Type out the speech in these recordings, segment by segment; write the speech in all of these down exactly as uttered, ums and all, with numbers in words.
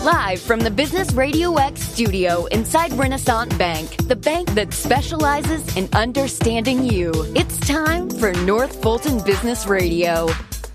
Live from the Business Radio X studio inside Renaissance Bank, the bank that specializes in understanding you. It's time for North Fulton Business Radio.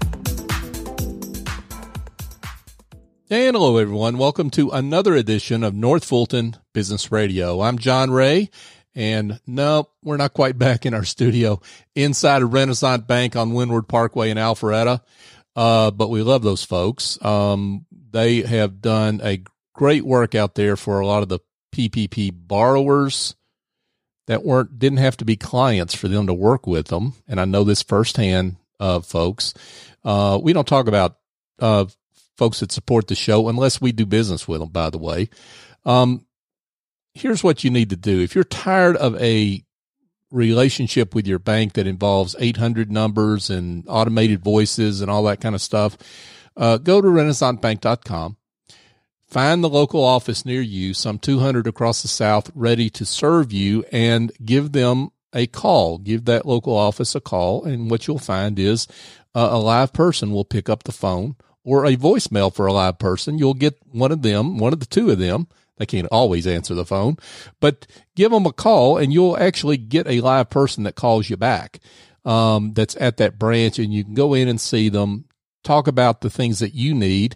And hello, everyone. Welcome to another edition of North Fulton Business Radio. I'm John Ray, and no, we're not quite back in our studio inside of Renaissance Bank on Windward Parkway in Alpharetta, uh, but we love those folks. Um, they have done a great work out there for a lot of the P P P borrowers that weren't didn't have to be clients for them to work with them, and I know this firsthand, uh, folks. Uh, we don't talk about uh folks that support the show unless we do business with them, by the way. Um, here's what you need to do. If you're tired of a relationship with your bank that involves eight hundred numbers and automated voices and all that kind of stuff, uh, go to renaissance bank dot com. Find the local office near you, some two hundred across the South, ready to serve you, and give them a call. Give that local office a call, and what you'll find is uh, a live person will pick up the phone, or a voicemail for a live person. You'll get one of them, one of the two of them. They can't always answer the phone, but give them a call and you'll actually get a live person that calls you back, um, that's at that branch, and you can go in and see them, talk about the things that you need,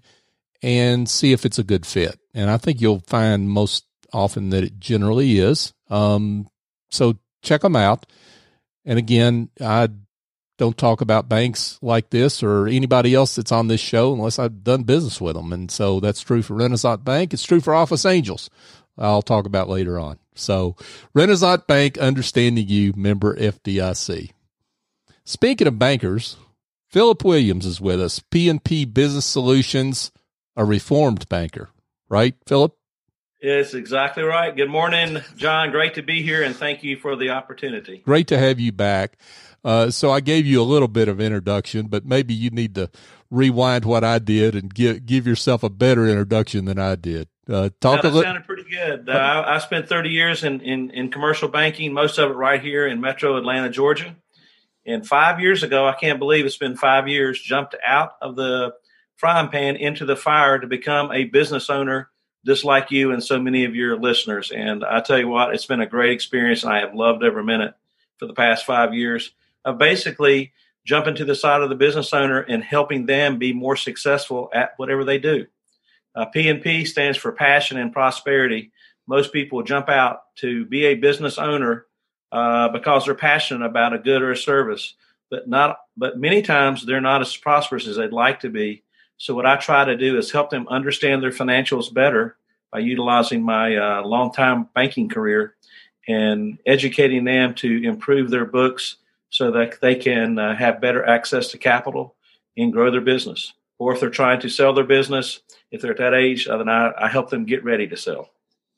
and see if it's a good fit. And I think you'll find most often that it generally is. Um, so check them out. And again, I don't talk about banks like this or anybody else that's on this show unless I've done business with them. And so that's true for Renaissance Bank. It's true for Office Angels. I'll talk about later on. So Renaissance Bank, understanding you, member F D I C. Speaking of bankers, Philip Williams is with us, P and P Business Solutions, a reformed banker, right, Philip? Yes, exactly right. Good morning, John. Great to be here, and thank you for the opportunity. Great to have you back. Uh, so I gave you a little bit of introduction, but maybe you need to rewind what I did and give give yourself a better introduction than I did. Uh, talk no, a little. That sounded pretty good. Uh, I, I spent thirty years in, in, in commercial banking, most of it right here in Metro Atlanta, Georgia. And five years ago, I can't believe it's been five years, jumped out of the frying pan into the fire to become a business owner, just like you and so many of your listeners. And I tell you what, it's been a great experience, and I have loved every minute for the past five years. Of basically jumping to the side of the business owner and helping them be more successful at whatever they do. Uh, P and P stands for passion and prosperity. Most people jump out to be a business owner uh, because they're passionate about a good or a service, but not. But many times they're not as prosperous as they'd like to be. So what I try to do is help them understand their financials better by utilizing my uh, long-time banking career and educating them to improve their books, so that they can uh, have better access to capital and grow their business. Or if they're trying to sell their business, if they're at that age, then I, I help them get ready to sell.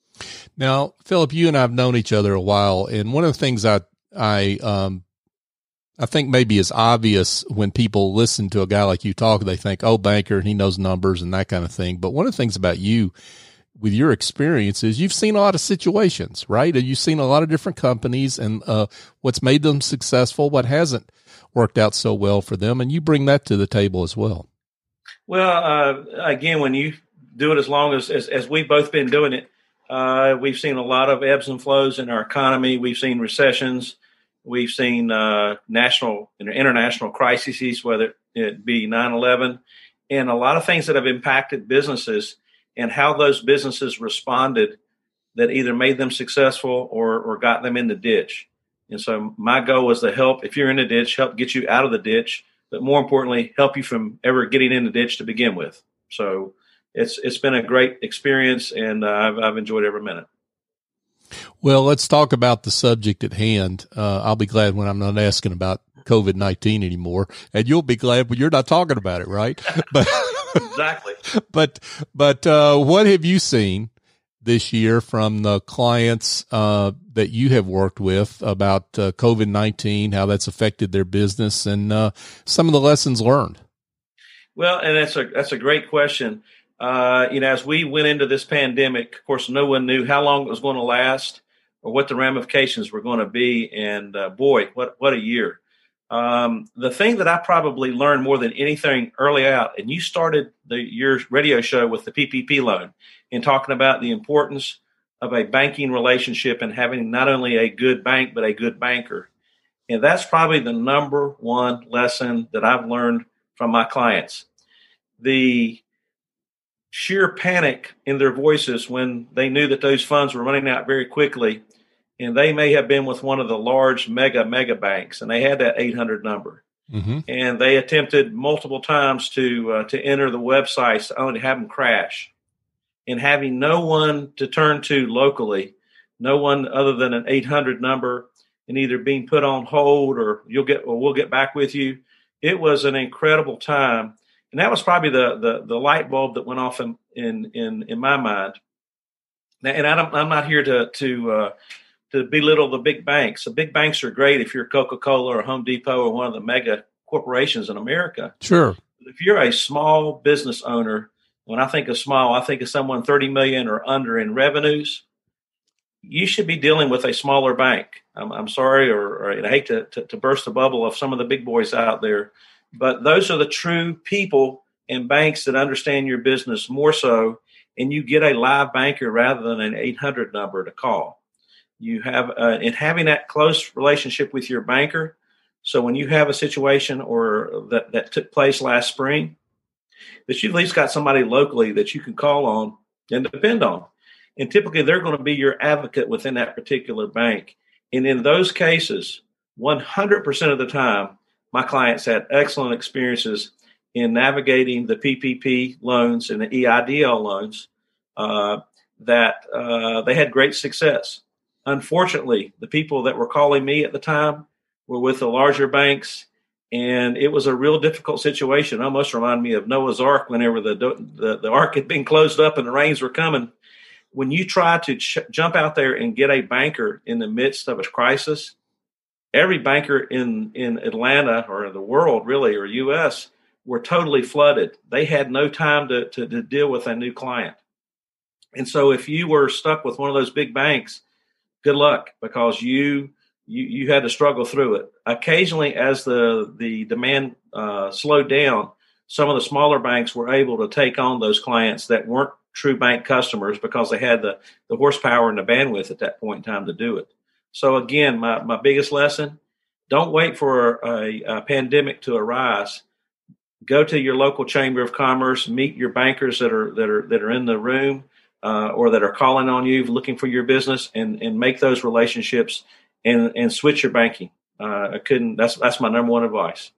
Now, Philip, you and I have known each other a while, and one of the things I I um I think maybe is obvious when people listen to a guy like you talk, they think, oh, banker, and he knows numbers and that kind of thing. But one of the things about you, with your experiences, you've seen a lot of situations, right? And you've seen a lot of different companies and uh, what's made them successful, what hasn't worked out so well for them, and you bring that to the table as well. Well, uh, again, when you do it as long as, as, as we've both been doing it, uh, we've seen a lot of ebbs and flows in our economy. We've seen recessions. We've seen uh, national and international crises, whether it be nine eleven, and a lot of things that have impacted businesses and how those businesses responded that either made them successful or, or got them in the ditch. And so my goal was to help, if you're in the ditch, help get you out of the ditch, but more importantly, help you from ever getting in the ditch to begin with. So it's it's been a great experience, and uh, I've, I've enjoyed every minute. Well, let's talk about the subject at hand. Uh, I'll be glad when I'm not asking about COVID nineteen anymore, and you'll be glad when you're not talking about it, right? But exactly. But but uh, what have you seen this year from the clients uh, that you have worked with about uh, COVID nineteen, how that's affected their business, and uh, some of the lessons learned? Well, and that's a that's a great question. Uh, you know, as we went into this pandemic, of course, no one knew how long it was going to last or what the ramifications were going to be. And uh, boy, what what a year! Um, the thing that I probably learned more than anything early out, and you started the, your radio show with the P P P loan and talking about the importance of a banking relationship and having not only a good bank, but a good banker. And that's probably the number one lesson that I've learned from my clients. The sheer panic in their voices when they knew that those funds were running out very quickly, and they may have been with one of the large mega, mega banks, and they had that eight hundred number. Mm-hmm. And they attempted multiple times to uh, to enter the websites to only have them crash. And having no one to turn to locally, no one other than an eight hundred number, and either being put on hold or you'll get, or we'll get back with you. It was an incredible time. And that was probably the the, the light bulb that went off in in in, in my mind. And I don't, I'm not here to to uh, to belittle the big banks. The big banks are great if you're Coca-Cola or Home Depot or one of the mega corporations in America. Sure. But if you're a small business owner, when I think of small, I think of someone thirty million or under in revenues. You should be dealing with a smaller bank. I'm, I'm sorry, or, or I hate to, to, to burst the bubble of some of the big boys out there, but those are the true people and banks that understand your business more so, and you get a live banker rather than an eight hundred number to call. You have, uh, and having that close relationship with your banker, so when you have a situation or that, that took place last spring, that you've at least got somebody locally that you can call on and depend on. And typically they're going to be your advocate within that particular bank. And in those cases, one hundred percent of the time, my clients had excellent experiences in navigating the P P P loans and the E I D L loans, uh, that uh, they had great success. Unfortunately, the people that were calling me at the time were with the larger banks, and it was a real difficult situation. It almost reminded me of Noah's Ark whenever the, the, the ark had been closed up and the rains were coming. When you try to ch- jump out there and get a banker in the midst of a crisis, every banker in, in Atlanta or in the world really, or U S, were totally flooded. They had no time to, to, to deal with a new client. And so if you were stuck with one of those big banks, good luck, because you you, you had to struggle through it. Occasionally, as the, the demand uh, slowed down, some of the smaller banks were able to take on those clients that weren't true bank customers because they had the, the horsepower and the bandwidth at that point in time to do it. So again, my, my biggest lesson, don't wait for a, a pandemic to arise. Go to your local chamber of commerce, meet your bankers that are that are that are in the room uh, or that are calling on you, looking for your business, and, and make those relationships and, and switch your banking. Uh, I couldn't. That's that's my number one advice.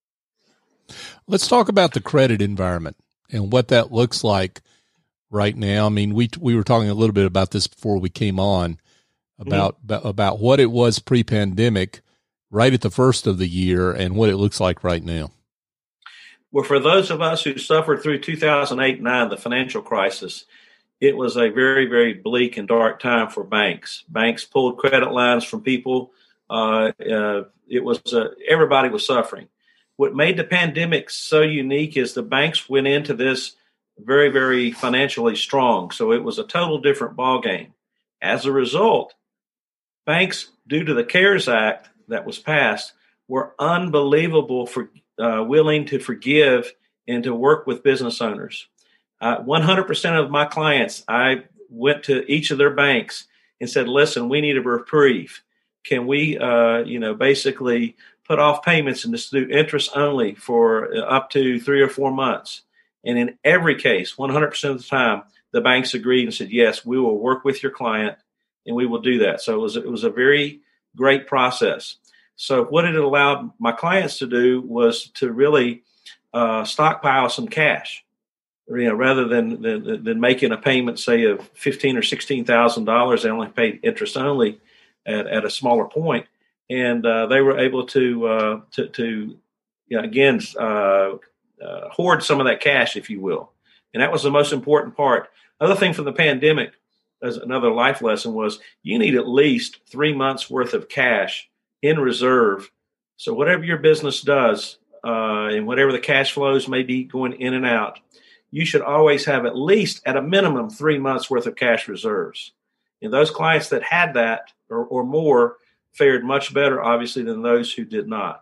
Let's talk about the credit environment and what that looks like right now. I mean, we we were talking a little bit about this before we came on about mm-hmm. about, about what it was pre-pandemic, right at the first of the year, and what it looks like right now. Well, for those of us who suffered through two thousand eight nine, the financial crisis, it was a very, very bleak and dark time for banks. Banks pulled credit lines from people. Uh, uh, it was uh, everybody was suffering. What made the pandemic so unique is the banks went into this very, very financially strong. So it was a total different ballgame. As a result, banks, due to the CARES Act that was passed, were unbelievable for uh, willing to forgive and to work with business owners. Uh, one hundred percent of my clients, I went to each of their banks and said, listen, we need a reprieve. Can we, uh, you know, basically put off payments and just do interest only for up to three or four months? And in every case, one hundred percent of the time, the banks agreed and said, yes, we will work with your client and we will do that. So it was, it was a very great process. So what it allowed my clients to do was to really uh, stockpile some cash, you know, rather than, than, than making a payment, say, of fifteen thousand dollars or sixteen thousand dollars. They only paid interest only at, at a smaller point. And uh, they were able to, uh, to, to you know, again, uh, uh, hoard some of that cash, if you will. And that was the most important part. Other thing from the pandemic, as another life lesson, was you need at least three months worth of cash in reserve. So whatever your business does uh, and whatever the cash flows may be going in and out, you should always have at least at a minimum three months worth of cash reserves. And those clients that had that or, or more fared much better, obviously, than those who did not.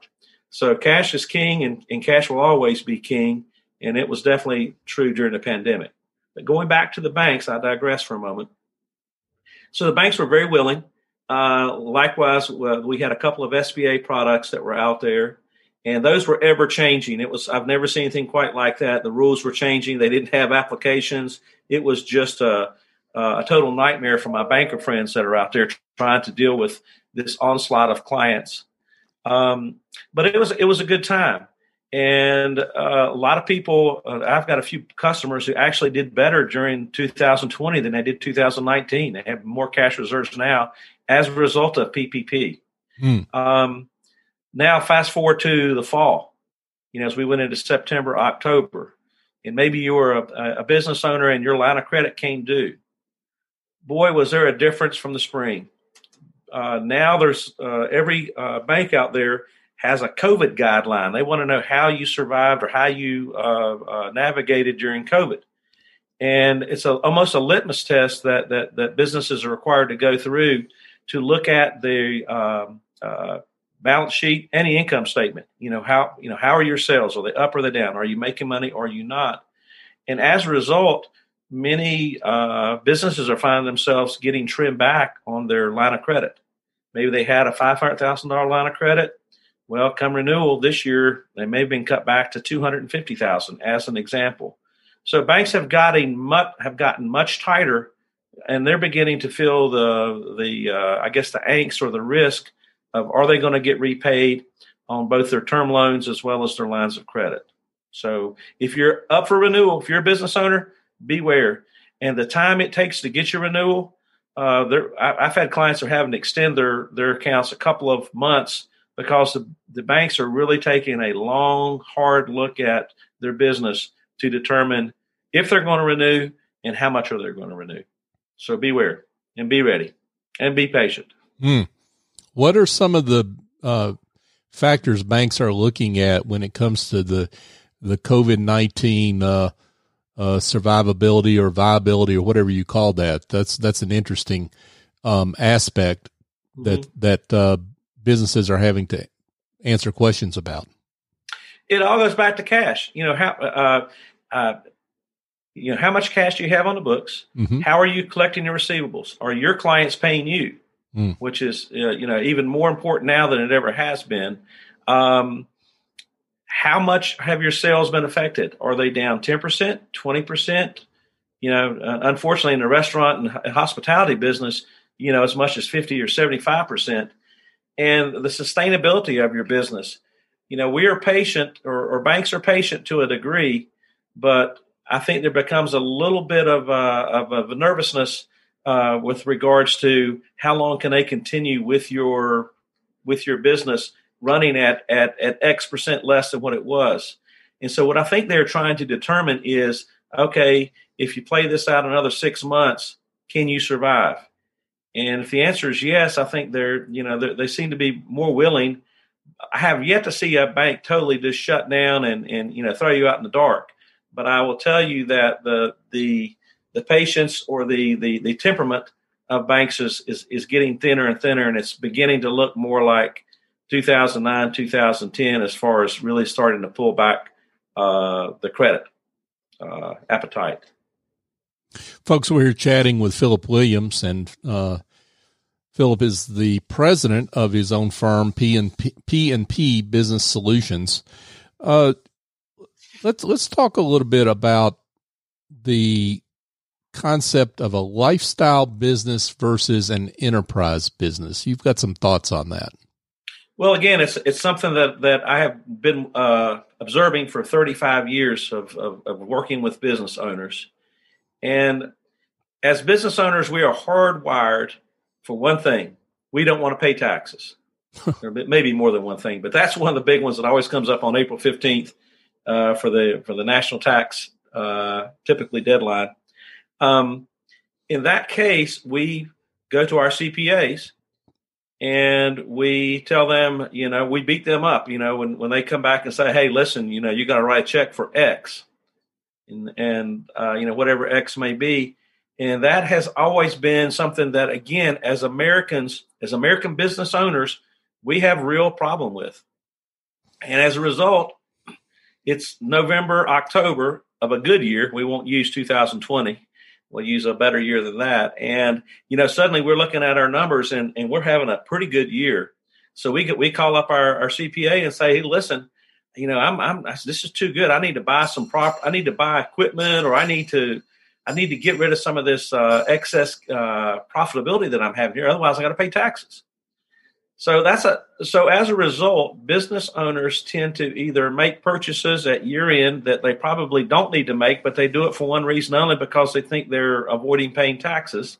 So cash is king, and, and cash will always be king. And it was definitely true during the pandemic. But going back to the banks, I digress for a moment. So the banks were very willing. Uh, likewise, uh, we had a couple of S B A products that were out there, and those were ever changing. It was I've never seen anything quite like that. The rules were changing. They didn't have applications. It was just a, a total nightmare for my banker friends that are out there trying to deal with this onslaught of clients. Um, but it was it was a good time. And uh, a lot of people, uh, I've got a few customers who actually did better during two thousand twenty than they did two thousand nineteen. They have more cash reserves now as a result of P P P. Hmm. Um, now, fast forward to the fall, you know, as we went into September, October, and maybe you were a, a business owner and your line of credit came due. Boy, was there a difference from the spring. Uh, now there's uh, every uh, bank out there has a COVID guideline. They want to know how you survived or how you uh, uh, navigated during COVID. And it's a, almost a litmus test that, that that businesses are required to go through to look at the um, uh, balance sheet and the income statement. You know, how you know how are your sales? Are they up or are they down? Are you making money or are you not? And as a result, many uh, businesses are finding themselves getting trimmed back on their line of credit. Maybe they had a five hundred thousand dollars line of credit. Well, come renewal this year, they may have been cut back to two hundred fifty thousand dollars as an example. So banks have gotten much, have gotten much tighter, and they're beginning to feel the the uh, I guess the angst or the risk of are they going to get repaid on both their term loans as well as their lines of credit. So if you're up for renewal, if you're a business owner, beware. And the time it takes to get your renewal, uh, there I, I've had clients who are having to extend their their accounts a couple of months because the, the banks are really taking a long, hard look at their business to determine if they're going to renew and how much are they going to renew. So beware and be ready and be patient. Hmm. What are some of the uh, factors banks are looking at when it comes to the the COVID nineteen uh, uh, survivability or viability or whatever you call that? That's that's an interesting um, aspect that mm-hmm. that uh, businesses are having to answer questions about. It all goes back to cash. You know how uh, uh, you know how much cash do you have on the books? Mm-hmm. How are you collecting your receivables? Are your clients paying you? Mm. Which is uh, you know even more important now than it ever has been. Um, how much have your sales been affected? Are they down ten percent, twenty percent? You know, uh, unfortunately, in the restaurant and hospitality business, you know, as much as fifty or seventy-five percent. And the sustainability of your business. You know, we are patient, or, or banks are patient to a degree, but I think there becomes a little bit of uh, of, of a nervousness uh, with regards to how long can they continue with your with your business running at, at at X percent less than what it was. And so what I think they're trying to determine is, okay, if you play this out another six months, can you survive? And if the answer is yes, I think they're, you know, they're, they seem to be more willing. I have yet to see a bank totally just shut down and, and, you know, throw you out in the dark. But I will tell you that the the the patience or the the, the temperament of banks is, is is getting thinner and thinner, and it's beginning to look more like two thousand nine, two thousand ten as far as really starting to pull back uh, the credit uh, appetite. Folks, we're chatting with Philip Williams, and uh, Philip is the president of his own firm, P and P, P and P Business Solutions. Uh, let's let's talk a little bit about the concept of a lifestyle business versus an enterprise business. You've got some thoughts on that. Well, again, it's it's something that, that I have been uh, observing for thirty-five years of, of, of working with business owners. And as business owners, we are hardwired for one thing. We don't want to pay taxes. There may be more than one thing, but that's one of the big ones that always comes up on April fifteenth uh, for the for the national tax uh, typically deadline. Um, in that case, we go to our C P As and we tell them, you know, we beat them up, you know, when, when they come back and say, hey, listen, you know, you got to write a check for X. And, and uh, you know, whatever X may be. And that has always been something that, again, as Americans, as American business owners, we have real problem with. And as a result, it's November, October of a good year. We won't use two thousand twenty. We'll use a better year than that. And, you know, suddenly we're looking at our numbers and, and we're having a pretty good year. So we get, we call up our, our C P A and say, hey, listen, you know, I'm, I'm, this is too good. I need to buy some prop. I need to buy equipment, or I need to, I need to get rid of some of this uh, excess uh, profitability that I'm having here. Otherwise I got to pay taxes. So that's a, so as a result, business owners tend to either make purchases at year end that they probably don't need to make, but they do it for one reason only, because they think they're avoiding paying taxes.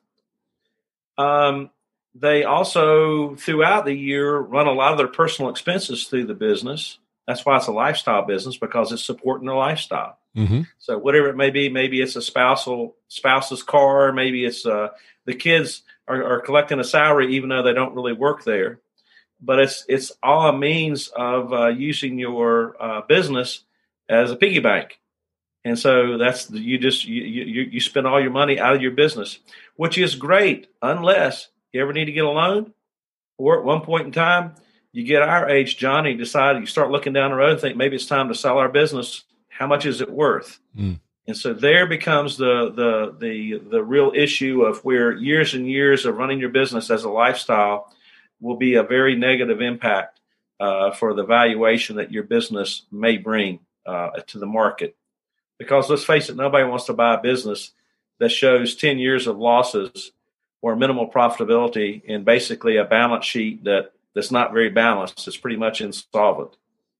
Um, they also, throughout the year, run a lot of their personal expenses through the business. That's why it's a lifestyle business, because it's supporting their lifestyle. Mm-hmm. So whatever it may be, maybe it's a spousal spouse's car, maybe it's uh, the kids are, are collecting a salary even though they don't really work there. But it's it's all a means of uh, using your uh, business as a piggy bank, and so that's you just you, you you spend all your money out of your business, which is great unless you ever need to get a loan, or at one point in time you get our age, Johnny, decide you start looking down the road and think maybe it's time to sell our business. How much is it worth? Mm. And so there becomes the the the the real issue of where years and years of running your business as a lifestyle will be a very negative impact uh, for the valuation that your business may bring uh, to the market. Because let's face it, nobody wants to buy a business that shows ten years of losses or minimal profitability and basically a balance sheet that, that's not very balanced. It's pretty much insolvent.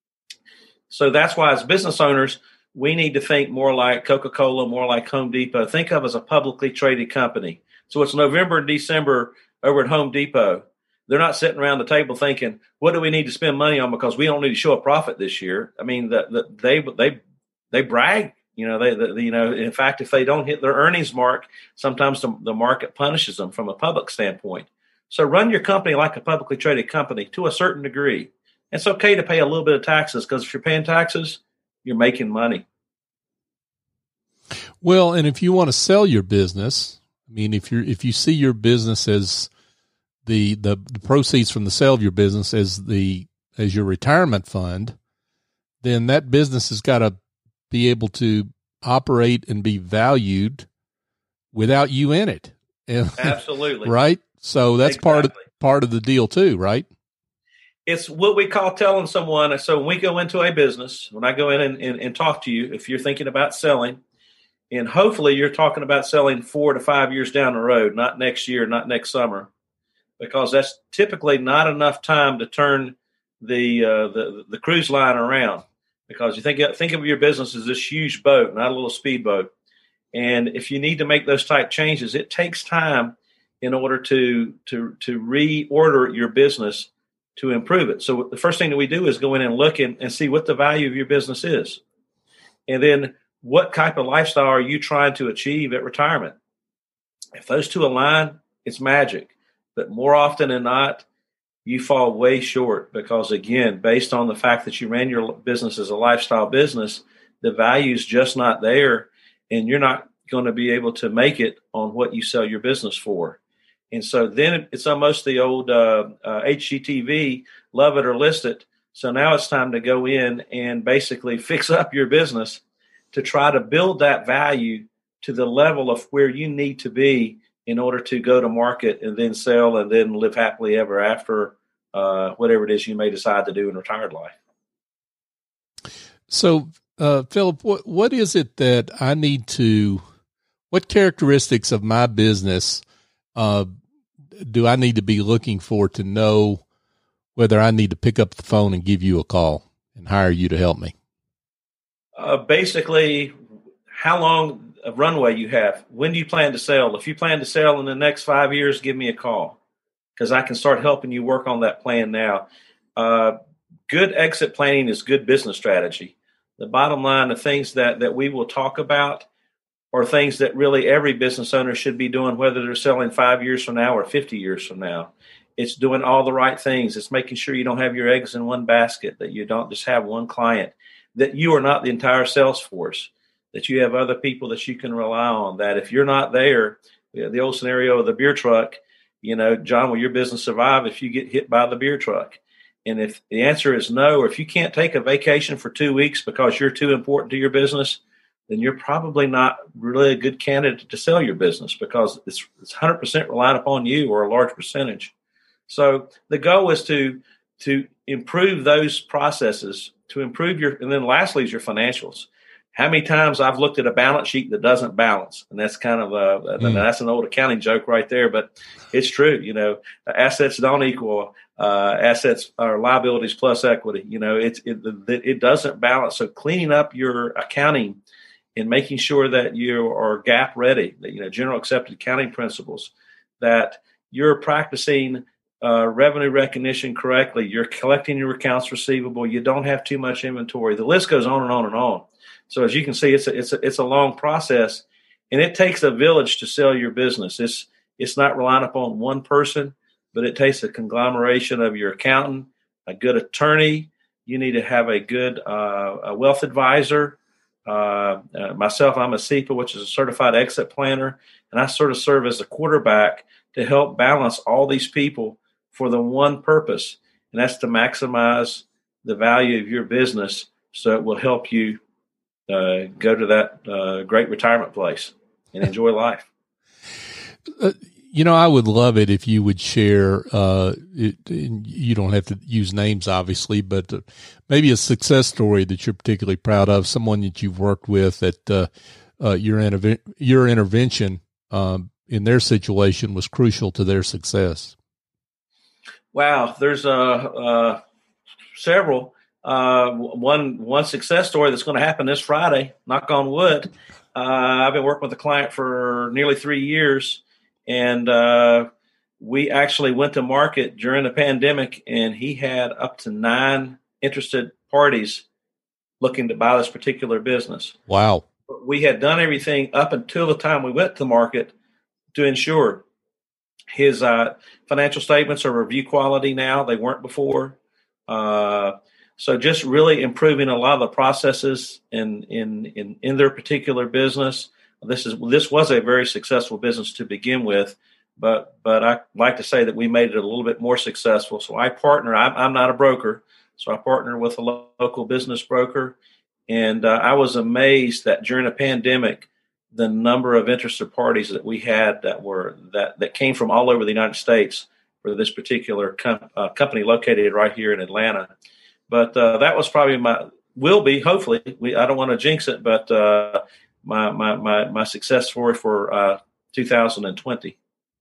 So that's why as business owners, we need to think more like Coca-Cola, more like Home Depot. Think of as a publicly traded company. So it's November and December over at Home Depot. They're not sitting around the table thinking, what do we need to spend money on because we don't need to show a profit this year? I mean, the, the, they they they brag, you know, they the, you know, in fact, if they don't hit their earnings mark, sometimes the, the market punishes them from a public standpoint. So run your company like a publicly traded company to a certain degree. It's okay to pay a little bit of taxes, because if you're paying taxes, you're making money. Well, and if you want to sell your business, I mean, if you're if you see your business as The, the the proceeds from the sale of your business as the as your retirement fund, then that business has got to be able to operate and be valued without you in it. Absolutely. Right? So that's exactly. part of part of the deal too, right? It's what we call telling someone. So when we go into a business, when I go in and, and, and talk to you, if you're thinking about selling, and hopefully you're talking about selling four to five years down the road, not next year, not next summer, because that's typically not enough time to turn the uh, the, the cruise line around. Because you think think of your business as this huge boat, not a little speedboat. And if you need to make those type changes, it takes time in order to to to reorder your business to improve it. So the first thing that we do is go in and look and, and see what the value of your business is. And then what type of lifestyle are you trying to achieve at retirement? If those two align, it's magic. But more often than not, you fall way short because, again, based on the fact that you ran your business as a lifestyle business, the value is just not there, and you're not going to be able to make it on what you sell your business for. And so then it's almost the old uh, uh, H G T V, love it or list it. So now it's time to go in and basically fix up your business to try to build that value to the level of where you need to be in order to go to market and then sell and then live happily ever after, uh, whatever it is you may decide to do in retired life. So, uh, Philip, what, what is it that I need to, what characteristics of my business uh, do I need to be looking for to know whether I need to pick up the phone and give you a call and hire you to help me? Uh, basically, how long a runway you have. When do you plan to sell? If you plan to sell in the next five years, give me a call, because I can start helping you work on that plan now. Uh, good exit planning is good business strategy. The bottom line, the things that, that we will talk about are things that really every business owner should be doing, whether they're selling five years from now or fifty years from now. It's doing all the right things. It's making sure you don't have your eggs in one basket, that you don't just have one client, that you are not the entire sales force, that you have other people that you can rely on, that if you're not there, the old scenario of the beer truck, you know, John, will your business survive if you get hit by the beer truck? And if the answer is no, or if you can't take a vacation for two weeks because you're too important to your business, then you're probably not really a good candidate to sell your business, because it's, it's one hundred percent reliant upon you, or a large percentage. So the goal is to to improve those processes, to improve your, and then lastly is your financials. How many times I've looked at a balance sheet that doesn't balance, and that's kind of a mm. that's an old accounting joke right there, but it's true. You know, assets don't equal uh, assets or liabilities plus equity. You know, it's it, it doesn't balance. So cleaning up your accounting and making sure that you are GAAP ready, that, you know, general accepted accounting principles, that you're practicing uh, revenue recognition correctly, you're collecting your accounts receivable, you don't have too much inventory. The list goes on and on and on. So as you can see, it's a, it's a, it's a long process, and it takes a village to sell your business. It's it's not relying upon one person, but it takes a conglomeration of your accountant, a good attorney. You need to have a good uh, a wealth advisor. Uh, uh, myself, I'm a C E P A, which is a certified exit planner, and I sort of serve as a quarterback to help balance all these people for the one purpose, and that's to maximize the value of your business, so it will help you uh, go to that uh, great retirement place and enjoy life. Uh, you know, I would love it if you would share, uh, it, you don't have to use names, obviously, but uh, maybe a success story that you're particularly proud of, someone that you've worked with that uh, uh, your, interve- your intervention um, in their situation was crucial to their success. Wow. There's uh, uh, several. Uh, one one success story that's going to happen this Friday, knock on wood. Uh, I've been working with a client for nearly three years, and uh, we actually went to market during the pandemic, and he had up to nine interested parties looking to buy this particular business. Wow. We had done everything up until the time we went to market to ensure his uh, financial statements are review quality now. They weren't before. Uh, so just really improving a lot of the processes in, in, in, in their particular business. This is this was a very successful business to begin with, but but I like to say that we made it a little bit more successful. So I partner. I'm, I'm not a broker, so I partner with a lo- local business broker, and uh, I was amazed that during a pandemic, the number of interested parties that we had that were that that came from all over the United States for this particular com- uh, company located right here in Atlanta. But uh, that was probably my will be hopefully. We I don't want to jinx it, but. Uh, My, my my my success story for uh, two thousand twenty.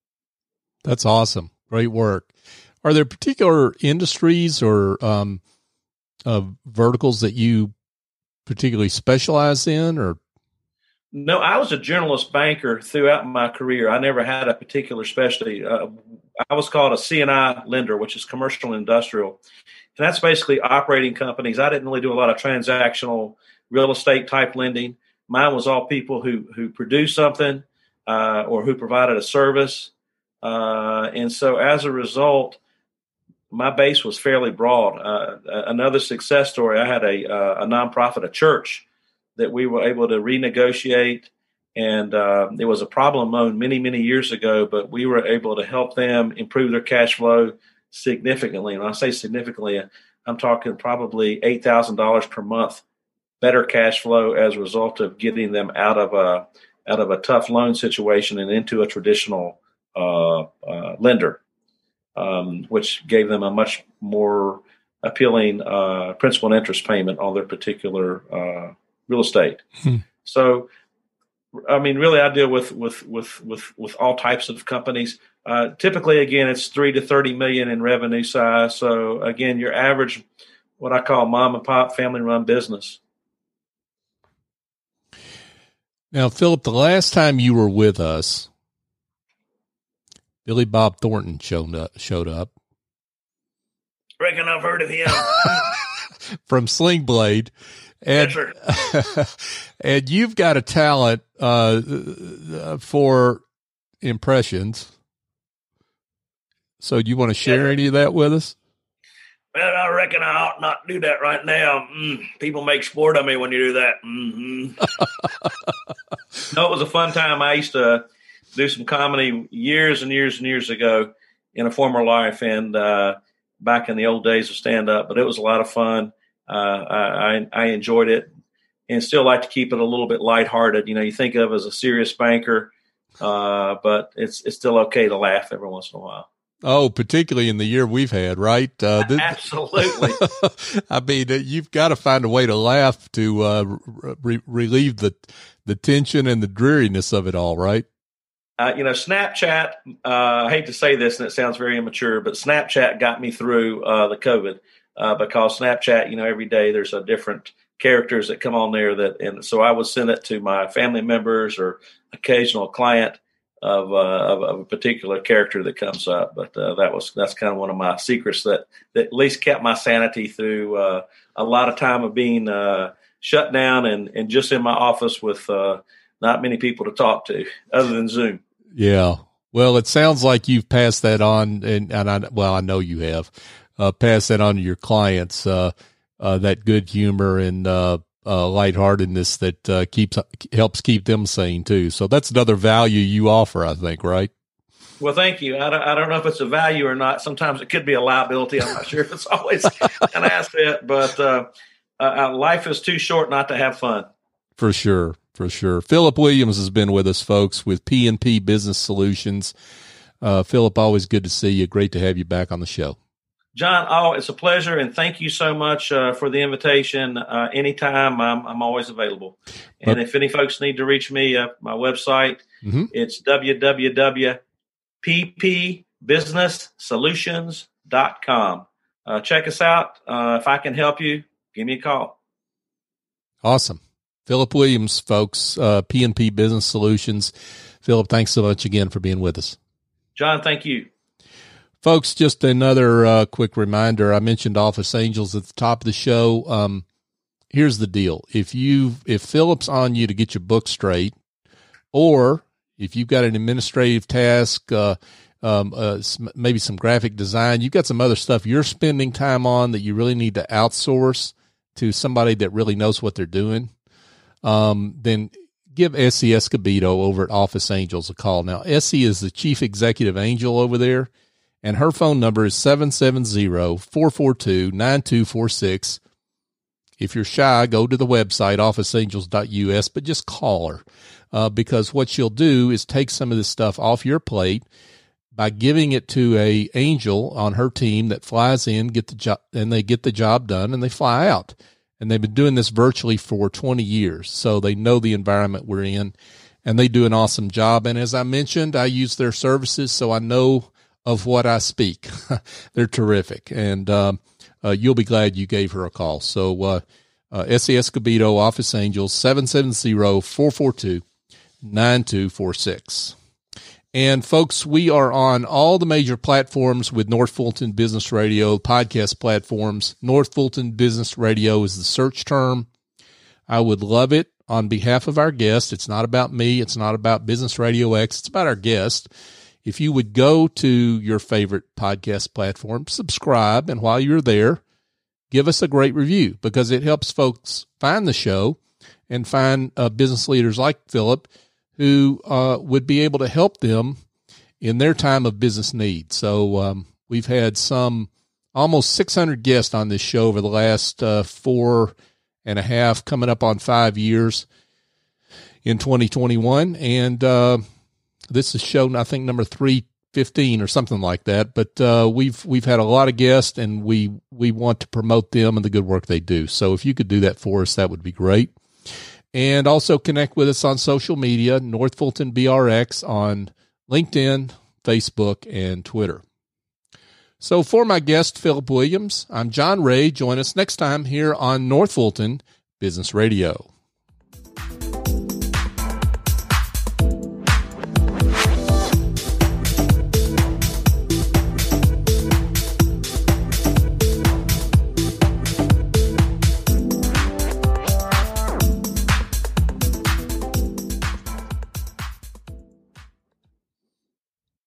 That's awesome. Great work. Are there particular industries or um, uh, verticals that you particularly specialize in? Or no, I was a generalist banker throughout my career. I never had a particular specialty. Uh, I was called a C and I lender, which is commercial and industrial, and that's basically operating companies. I didn't really do a lot of transactional real estate type lending. Mine was all people who who produced something uh, or who provided a service. Uh, and so as a result, my base was fairly broad. Uh, another success story, I had a, uh, a nonprofit, a church, that we were able to renegotiate. And uh, it was a problem loan many, many years ago, but we were able to help them improve their cash flow significantly. And when I say significantly, I'm talking probably eight thousand dollars per month. Better cash flow as a result of getting them out of a out of a tough loan situation and into a traditional uh, uh, lender, um, which gave them a much more appealing uh, principal and interest payment on their particular uh, real estate. Hmm. So, I mean, really, I deal with with with with, with all types of companies. Uh, typically, again, it's three to thirty million in revenue size. So, again, your average, what I call mom and pop family run business. Now, Philip, the last time you were with us, Billy Bob Thornton showed up. Showed up. Reckon I've heard of him. From Sling Blade. And, yes, sir. And you've got a talent uh, for impressions. So do you want to share yes, any of that with us? Well, I reckon I ought not do that right now. Mm, people make sport of me when you do that. Mm-hmm. No, it was a fun time. I used to do some comedy years and years and years ago in a former life, and uh, back in the old days of stand up, but it was a lot of fun. Uh, I, I enjoyed it and still like to keep it a little bit lighthearted. You know, you think of as a serious banker, uh, but it's, it's still okay to laugh every once in a while. Oh, particularly in the year we've had, right? Uh, th- Absolutely. I mean, you've got to find a way to laugh to uh, re- relieve the the tension and the dreariness of it all, right? Uh, you know, Snapchat, uh, I hate to say this and it sounds very immature, but Snapchat got me through uh, the COVID uh, because Snapchat, you know, every day there's a different characters that come on there that, and so I would send it to my family members or occasional client of, uh, of, of a particular character that comes up. But uh, that was, that's kind of one of my secrets that, that at least kept my sanity through uh, a lot of time of being uh, shut down and, and just in my office with uh, not many people to talk to other than Zoom. Yeah. Well, it sounds like you've passed that on, and, and I, well, I know you have, uh, passed that on to your clients, uh, uh, that good humor and, uh, uh, lightheartedness that, uh, keeps, helps keep them sane too. So that's another value you offer, I think, right? Well, thank you. I don't, I don't know if it's a value or not. Sometimes it could be a liability. I'm not sure if it's always an asset, but, uh, uh, life is too short not to have fun. For sure. For sure. Philip Williams has been with us, folks, with P and P Business Solutions. Uh, Philip, always good to see you. Great to have you back on the show. John, oh, it's a pleasure, and thank you so much uh, for the invitation. Uh, anytime, I'm, I'm always available. And but, if any folks need to reach me, uh, my website, mm-hmm. it's w w w dot p p business solutions dot com. Uh, check us out. Uh, if I can help you, give me a call. Awesome. Philip Williams, folks, uh, P and P Business Solutions. Philip, thanks so much again for being with us. John, thank you. Folks, just another uh, quick reminder. I mentioned Office Angels at the top of the show. Um, here's the deal. If you if Philip's on you to get your book straight, or if you've got an administrative task, uh, um, uh, maybe some graphic design, you've got some other stuff you're spending time on that you really need to outsource to somebody that really knows what they're doing, um, then give Essie Escobedo over at Office Angels a call. Now, Essie is the chief executive angel over there, and her phone number is seven seven zero, four four two, nine two four six. If you're shy, go to the website, office angels dot u s, but just call her, uh, because what she'll do is take some of this stuff off your plate by giving it to a angel on her team that flies in, get the job, and they get the job done, and they fly out. And they've been doing this virtually for twenty years, so they know the environment we're in, and they do an awesome job. And as I mentioned, I use their services, so I know of what I speak. They're terrific, and um, uh, you'll be glad you gave her a call. So uh, uh, Essie Escobedo, Office Angels, seven seven zero, four four two, nine two four six. And folks, we are on all the major platforms with North Fulton Business Radio, podcast platforms. North Fulton Business Radio is the search term. I would love it on behalf of our guest. It's not about me. It's not about Business Radio X. It's about our guest. If you would go to your favorite podcast platform, subscribe, and while you're there, give us a great review, because it helps folks find the show and find uh, business leaders like Philip who uh, would be able to help them in their time of business need. So um, we've had some almost six hundred guests on this show over the last uh, four and a half, coming up on five years in twenty twenty-one. And uh, this is show, I think, number three fifteen or something like that. But uh, we've we've had a lot of guests, and we, we want to promote them and the good work they do. So if you could do that for us, that would be great. And also connect with us on social media, North Fulton B R X on LinkedIn, Facebook, and Twitter. So for my guest, Philip Williams, I'm John Ray. Join us next time here on North Fulton Business Radio.